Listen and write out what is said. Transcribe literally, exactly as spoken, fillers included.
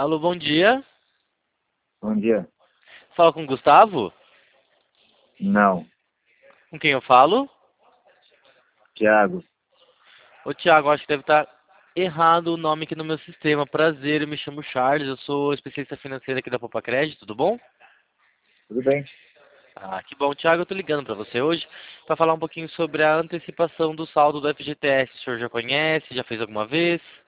Alô, bom dia. Bom dia. Fala com o Gustavo? Não. Com quem eu falo? Tiago. Ô, Thiago, acho que deve estar errado o nome aqui no meu sistema. Prazer, eu me chamo Charles, eu sou especialista financeiro aqui da Poupa Crédito, tudo bom? Tudo bem? Ah, que bom. Thiago, eu tô ligando pra você hoje para falar um pouquinho sobre a antecipação do saldo do F G T S. O senhor já conhece? Já fez alguma vez?